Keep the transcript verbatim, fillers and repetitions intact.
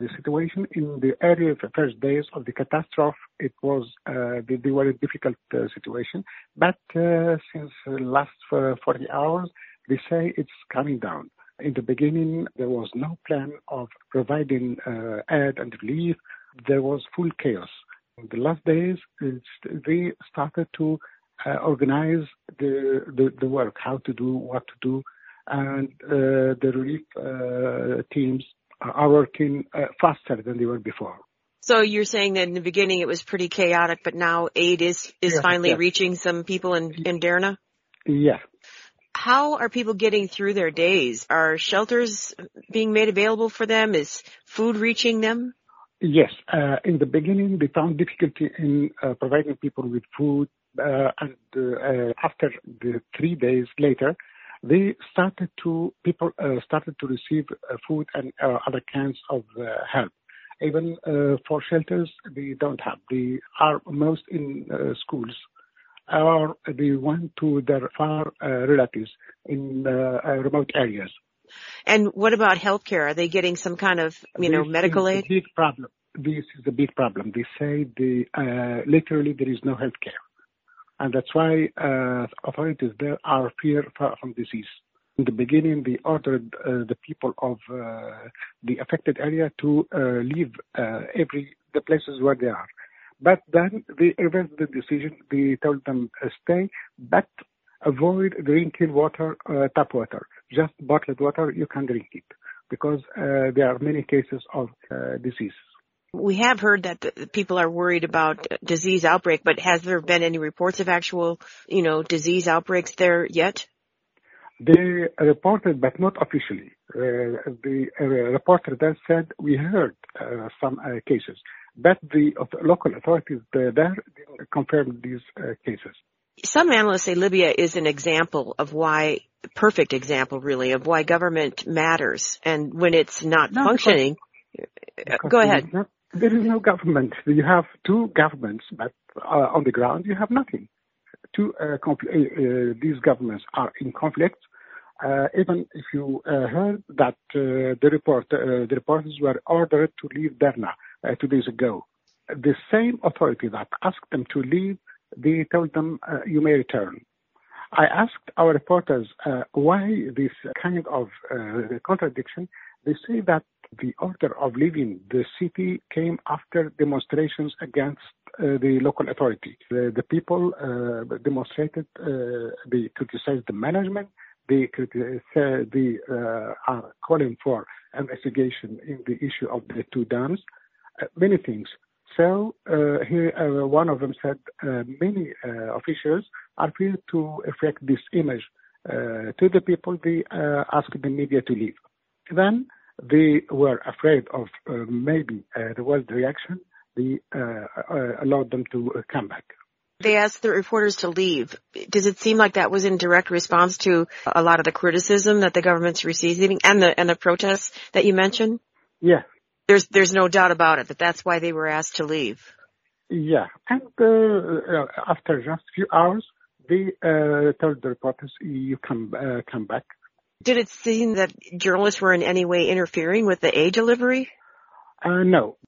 the situation in the early first days of the catastrophe. It was uh, they, they were a difficult uh, situation, but uh, since the last uh, forty hours, they say it's coming down. In the beginning, there was no plan of providing uh, aid and relief. There was full chaos. In the last days, it's, they started to uh, organize the, the the work, how to do, what to do, and uh, the relief uh, teams are working uh, faster than they were before. So you're saying that in the beginning it was pretty chaotic, but now aid is, is yes, finally yes. reaching some people in, in Derna? Yeah. How are people getting through their days? Are shelters being made available for them? Is food reaching them? Yes. Uh, in the beginning, they found difficulty in uh, providing people with food, uh, and uh, after the three days later, they started to people uh, started to receive uh, food and uh, other kinds of uh, help. Even uh, for shelters, they don't have. They are most in uh, schools, or they went to their far uh, relatives in uh, uh, remote areas. And what about healthcare? Are they getting some kind of, you know, this medical is aid? The big problem. This is the big problem. They say the uh, literally there is no healthcare, and that's why uh, authorities there are fear from disease. In the beginning, they ordered uh, the people of uh, the affected area to uh, leave uh, every the places where they are. But then they reversed the decision. They told them uh, stay, but avoid drinking water, uh, tap water. Just bottled water, you can drink it, because uh, there are many cases of uh, disease. We have heard that the people are worried about disease outbreak, but has there been any reports of actual, you know, disease outbreaks there yet? They reported, but not officially. Uh, the uh, reporter then said, we heard uh, some uh, cases, but the uh, local authorities there didn't confirm these uh, cases. Some analysts say Libya is an example of why, perfect example really, of why government matters. And when it's not no, functioning, because, because go ahead. There is, no, there is no government. You have two governments, but uh, on the ground you have nothing. Two uh, compl- uh, these governments are in conflict. Uh, even if you uh, heard that uh, the report, uh, the reporters were ordered to leave Derna uh, two days ago. The same authority that asked them to leave, they told them uh, you may return. I asked our reporters uh, why this kind of uh, contradiction. They say that the order of leaving the city came after demonstrations against uh, the local authority. The, the people uh, demonstrated, uh, they criticized the management, they, criticize, uh, they uh, are calling for investigation in the issue of the two dams, uh, many things. So uh, here, uh, one of them said uh, many uh, officials are here to affect this image uh, to the people. They uh, asked the media to leave. Then they were afraid of uh, maybe uh, there was the reaction. They uh, uh, allowed them to uh, come back. They asked the reporters to leave. Does it seem like that was in direct response to a lot of the criticism that the government's receiving and the and the protests that you mentioned? Yeah. There's there's no doubt about it that that's why they were asked to leave. Yeah, and uh, after just a few hours, they uh, told the reporters, "You come uh, come back." Did it seem that journalists were in any way interfering with the aid delivery? Uh, no.